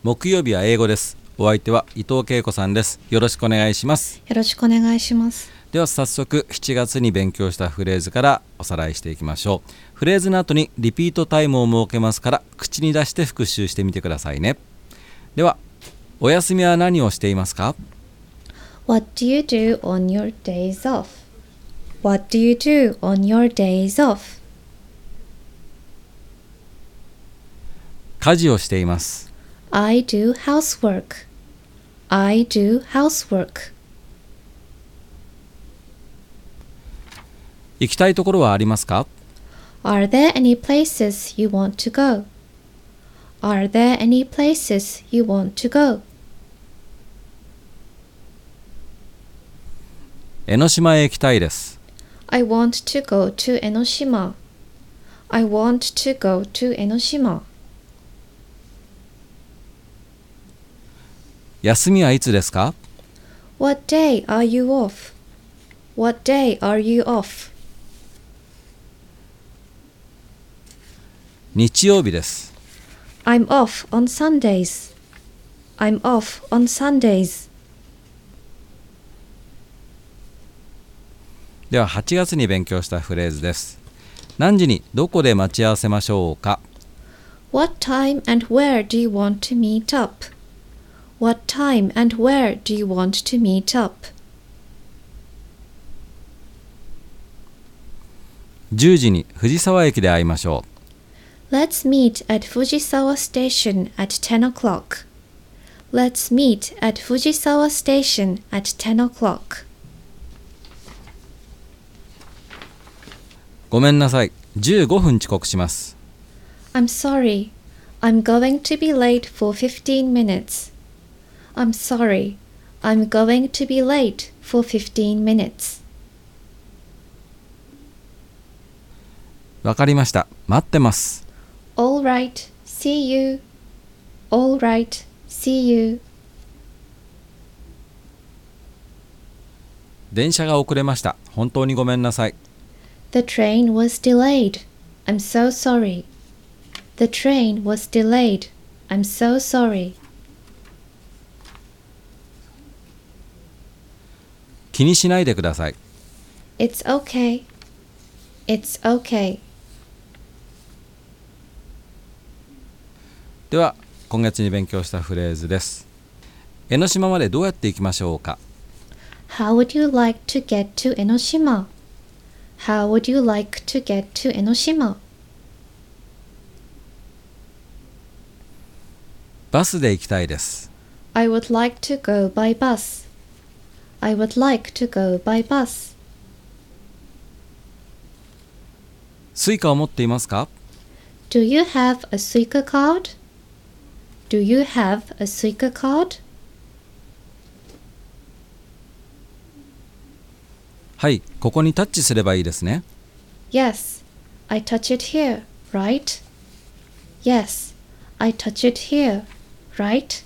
木曜日は英語です。お相手は伊藤恵子さんです。よろしくお願いします。 よろしくお願いします。 では早速7月に勉強したフレーズからおさらいしていきましょう。フレーズの後にリピートタイムを設けますから口に出して復習してみてくださいね。では、お休みは何をしていますか？ What do you do on your days off? What do you do on your days off? 家事をしています。 I do housework. I do housework. 行きたいところはありますか？ Are there any places you want to go? Are there any places you want to go? 江ノ島へ行きたいです。 I want to go to Enoshima. I want to go to Enoshima. 休みはいつですか？ What day are you off? What day are you off? 日曜日です。 I'm off on Sundays. I'm off on Sundays. では8月に勉強したフレーズです。何時にどこで待ち合わせましょうか？ What time and where do you want to meet up? What time and where do you want to meet up? 10時に藤沢駅で会いましょう。 Let's meet at Fujisawa Station at 10 o'clock. Let's meet at Fujisawa Station at 10 o'clock. ごめんなさい。15分遅刻します。 I'm sorry. I'm going to be late for 15 minutes. I'm sorry. I'm going to be late for 15 minutes. わかりました。待ってます。 All right. See you. All right. See you. 電車が遅れました。本当にごめんなさい。 The train was delayed. I'm so sorry. The train was delayed. I'm so sorry. 気にしないでください。 It's okay. It's okay. では今月に勉強したフレーズです。江ノ島までどうやって行きましょうか？ How would you like to get to Enoshima? How would you like to get to Enoshima? バスで行きたいです。 I would like to go by bus. I would like to go by bus. スイカを持っていますか？ Do you have a Suica card? Do you have a Suica card? はい、ここにタッチすればいいですね。 Yes, I touch it here, right? Yes, I touch it here, right?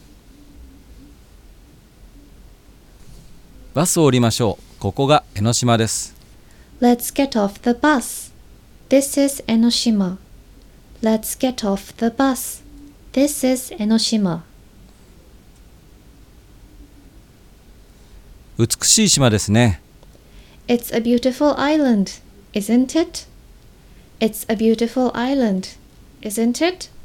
バスを降りましょう。ここが江ノ島です。 Let's get off the bus. This is Enoshima. Let's get off the bus. This is Enoshima. 美しい島ですね。 It's a beautiful island, isn't it? It's a beautiful island, isn't it?